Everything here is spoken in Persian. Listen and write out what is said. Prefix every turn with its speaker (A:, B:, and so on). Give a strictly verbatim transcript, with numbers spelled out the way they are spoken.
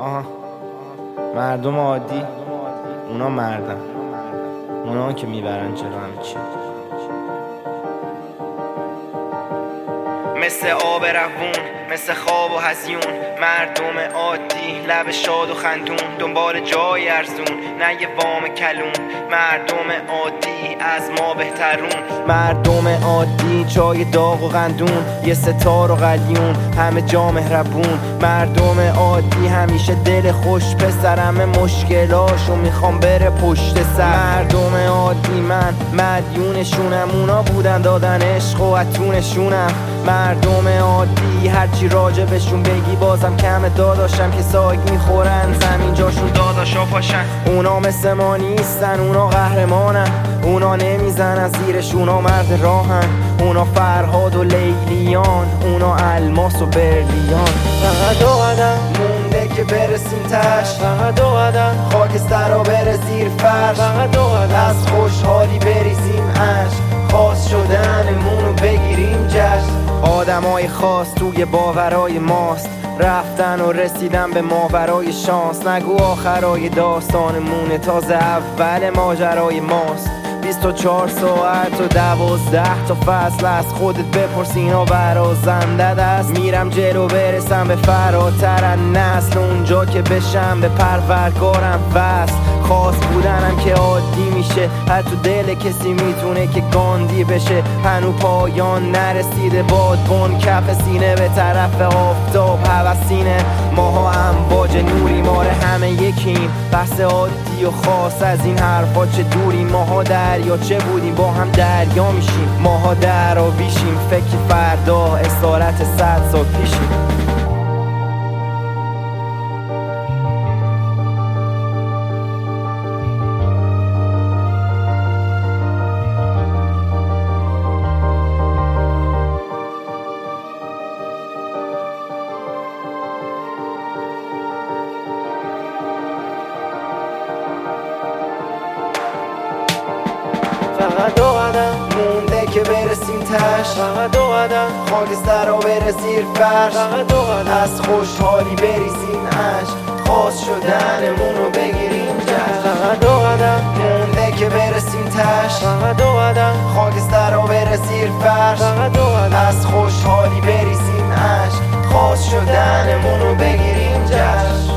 A: آها مردم عادی اونا مردن، اونا که میبرن جلو همه چی. مثل آب روون، مثل خواب و هزیون، مردم عادی لب شاد و خندون، دنبال جای ارزون نه یه وام کلون. مردم عادی از ما بهترون، مردم عادی چای داغ و قندون، یه ستار و قلیون همه جا مهربون. مردم عادی همیشه دل خوش، پسرم مشکلاشو میخوام بره پشت سر. مردم عادی من مدیونشونم، اونا بودن دادن عشق و اتونشونم. مردم عادی هرچی راجع بهشون بگی بازم کم، داداشم که ساگ میخورن زمین جاشون داداشا پاشن. اونا مثل ما نیستن، اونا قهرمانن، اونا نمیزنن زیرش، اونا مرد راهن. اونا فرهاد و لیلیان، اونا الماس و برلیان. فقط دو قدم مونده که برسیم تش، فقط دو قدم خاکستر رو بره زیر فرش. فقط دو قدم از خوشحالی بریزیم عشق، خاص شدنمونو بگیریم جشن. آدمای خاص توی باورای ماست، رفتن و رسیدن به ماورای شانس. نگو آخرای داستانمونه، تازه اول ماجرای ماست. بیست و چهار ساعت و دوازده تا فصل از خودت بپرس، اینا برازنده دست. میرم جلو برسم به فراتر از نسل، اونجا که بشم به پروردگارم وصل. خاص بودنم که عادی میشه، حتی دل کسی میتونه که گاندی بشه. هنو پایان نرسیده بادبان کف سینه به طرف آفتاب هوسینه. ماها امواج نوری، ماره همه یکیم، بحث عادی و خاص از این حرفا چه دوری. ماها دریا چه بودیم با هم دریا میشیم، ماها دراویشیم فکر فردا اسارت صد سال پیشیم. فقط دو قدم مونده که برسیم تش، فقط دو قدم خاکستر رو بره زیر فرش. فقط دو قدم از خوشحالی بریزیم عشق، خاص شدنمونو بگیریم جشن. فقط دو قدم مونده که برسیم تش، فقط دو قدم خاکستر رو بره زیر فرش. فقط دو قدم از خوشحالی بریزیم عشق، خاص شدنمونو بگیریم جشن.